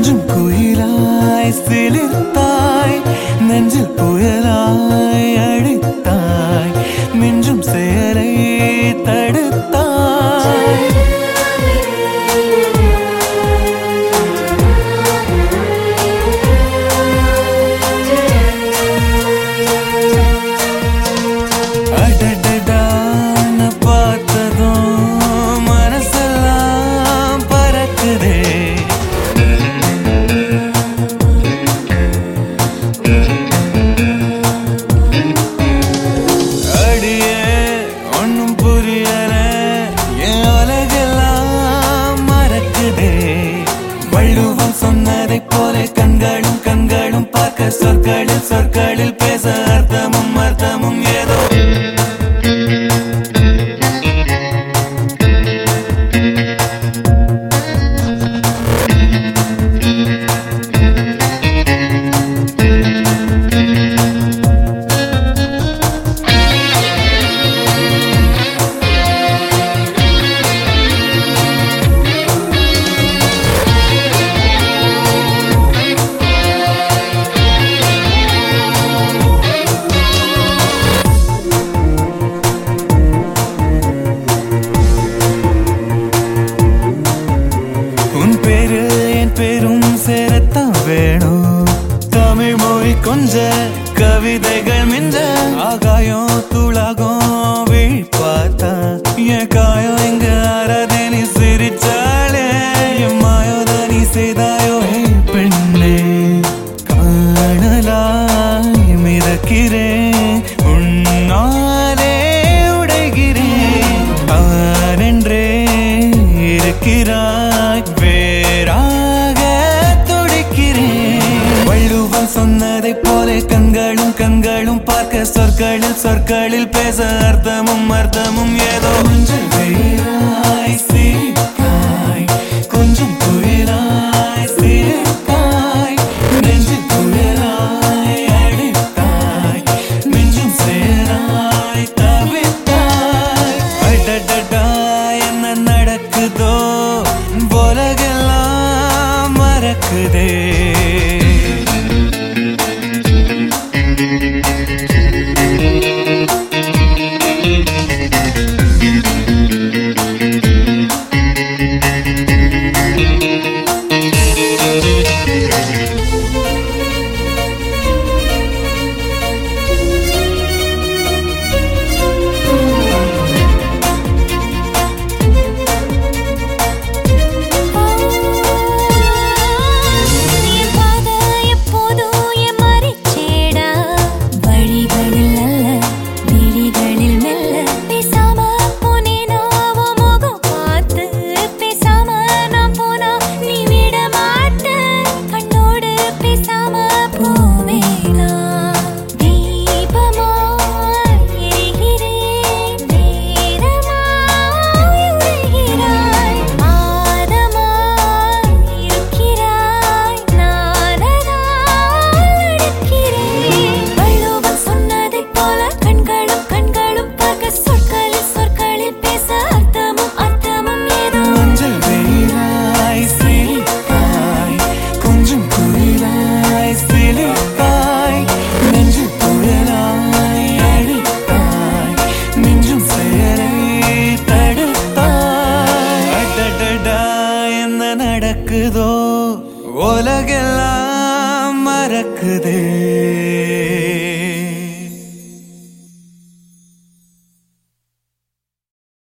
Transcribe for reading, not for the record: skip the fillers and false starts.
கொஞ்சம் குயிலாய் சிலிர்த்தாய் நெஞ்சில் புயலாய் அடித்தாய் மின்றும் செயலை தடுத்தாய் அடடடான பார்த்ததும் மனசெல்லாம் பறக்குதே அடியே ஒன்னும் புரியல என் உலகெல்லாம் மறக்குதே வள்ளுவம் சொன்னதைப் போல கண்களும் கண்களும் பார்க்க சொற்களில் சொற்களில் பேச அர்த்தமும் அர்த்தமும் ஏதோ உன் பேரு என் பேரும் சேரத்தான் வேணும் தமிழ் மொழி கொஞ்ச கவிதைகள் மிஞ்ச ஆகாயம் தூளாகும் வீழ் பார்த்தா என் காயம் எங்க ஆறாதே நீ சிரிச்சாலே என் மாயோதானி செய்தாயோ பெண்ணே காணலாய் மிதக்கிறேன் உன்னாலே உடைகிறேன் தானென்றே இருக்கிறாய் வேறாக துடிக்கிறேன் வள்ளுவம் சொன்னதைப் போல கண்களும் கண்களும் பார்க்க சொற்களில் சொற்களில் பேச அர்த்தமும் அர்த்தமும் ஏதோ கொஞ்சம் வேறாய் சிரித்தாய் கொஞ்சம் புயலாய் சிரித்தாய் நெஞ்சில் புயலாய் அடித்தாய் மிஞ்சும் சேராய் தவித்தாய் அடடடா என்ன நடக்குதோ உலகெல்லாம் மறக்குதே நடக்குதோ உலகெல்லாம் மறக்குதே.